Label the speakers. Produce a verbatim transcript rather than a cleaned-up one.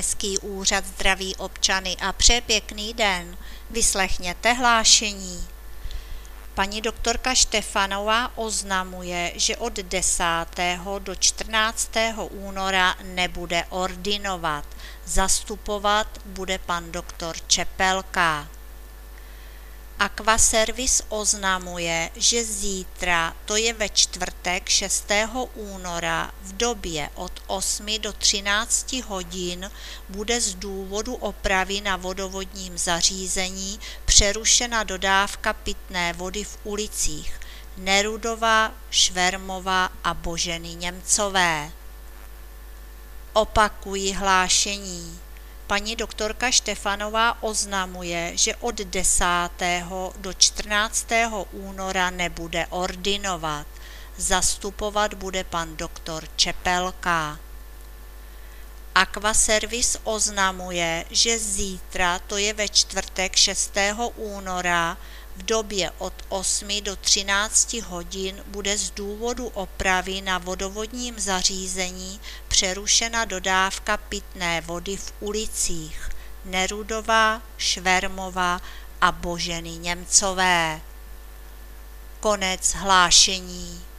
Speaker 1: Městský úřad zdraví občany a přeje pěkný den. Vyslechněte hlášení. Paní doktorka Štefanová oznamuje, že od desátého do čtrnáctého února nebude ordinovat. Zastupovat bude pan doktor Čepelka. Aquaservice oznamuje, že zítra, to je ve čtvrtek šestého února, v době od osmi do třinácti hodin bude z důvodu opravy na vodovodním zařízení přerušena dodávka pitné vody v ulicích Nerudova, Švermova a Boženy Němcové. Opakuji hlášení. Paní doktorka Štefanová oznamuje, že od desátého do čtrnáctého února nebude ordinovat. Zastupovat bude pan doktor Čepelka. Aquaservice oznamuje, že zítra, to je ve čtvrtek šestého února, v době od osmi do třinácti hodin bude z důvodu opravy na vodovodním zařízení přerušena dodávka pitné vody v ulicích Nerudova, Švermova a Boženy Němcové. Konec hlášení.